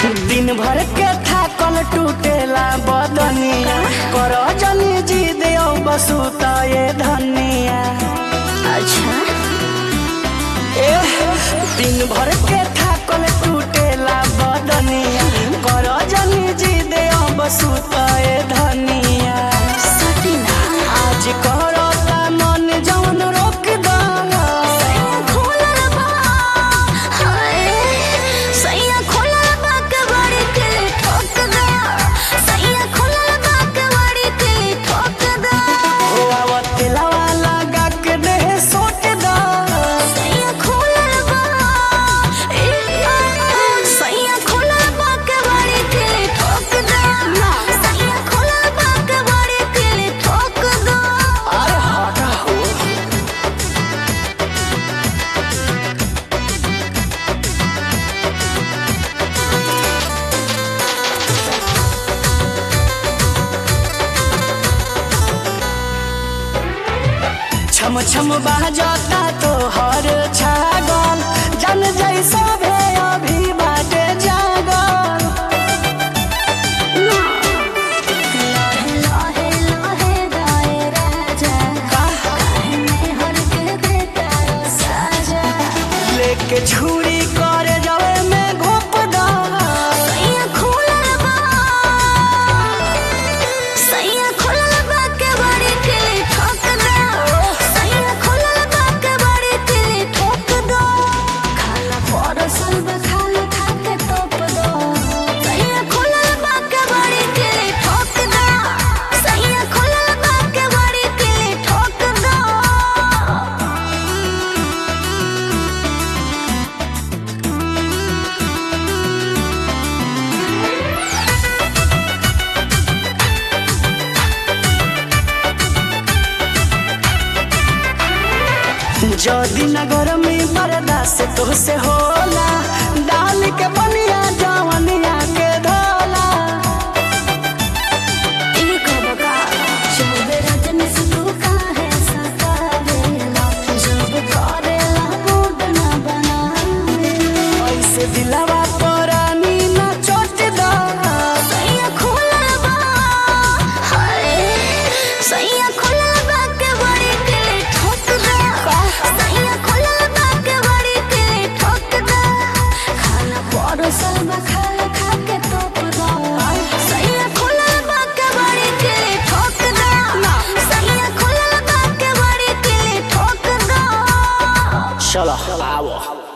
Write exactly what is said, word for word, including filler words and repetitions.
दिन भर के थाकल टूटेला बदनिया करो जनी जी दे बसुता ये धनिया। अच्छा ए दिन भर के थाकल टूटेला बदनिया करो जनी जी दे बसुता ये धनिया। सतीना आज करो ता मन जवन रोक दो सैया खोलल बा हाय सैया खोलल बा कबाड़ी के ठोक दो सैया खोलल बा कबाड़ी के ठोक दो हो आवत लवा लगा के देह सोट दो सैया खोलल बा ए सैया खोलल बा कबाड़ी के ठोक दो सैया खोलल बा कबाड़ी के ठोक दो। अरे हटा हो छम छम बाजता तो हर छागल जन जैसा भे अभी बाटे जागल। लाहे लाहे लाहे गाए राजा काहे में हर के देता साजा लेके छुरी करे जावे में घोप दा सैया खोलल बा सैया खोलल बा के बड़ी के ठोक दो सैया खोलल बा के बड़ी के ठोक दो खाना परसल बा खाना खा के तोप दो सैया खोलल बा के बड़ी के ठोक दो सैया खोलल बा के बड़ी के ठोक दो। जदी नगर में बर्दाश्त तो से होला डाल के बनिया जवनिया के धोला। एक बका जब रजनी से तू काहे सतावेला जब करेला मूड ना बनावेला ऐसे दिलवा परानी ना चोट दा सैया खोलल बा हाय सैया खोलल बा के बड़ी के ठोक दो सैया खोलल बा के बड़ी के ठोक दो खाना परसल बा खाना खा के तोप दो सैया खोलल बा के बड़ी के ठोक दो सैया खोलल बा के बड़ी के ठोक दो। चलो आओ।